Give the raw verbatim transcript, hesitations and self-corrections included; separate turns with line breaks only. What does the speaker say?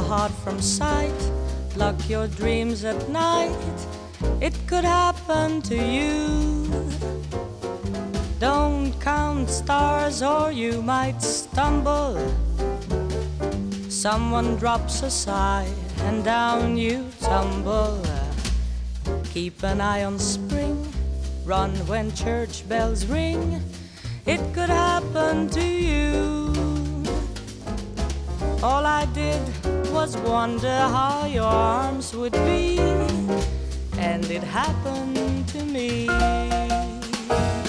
heart from sight, lock your dreams at night. It could happen to you. Don't count stars or you might stumble. Someone drops a sigh and down you tumble. Keep an eye on spring, run when church bells ring. It could happen to you. All I did was wonder how your arms would be, and it happened to me.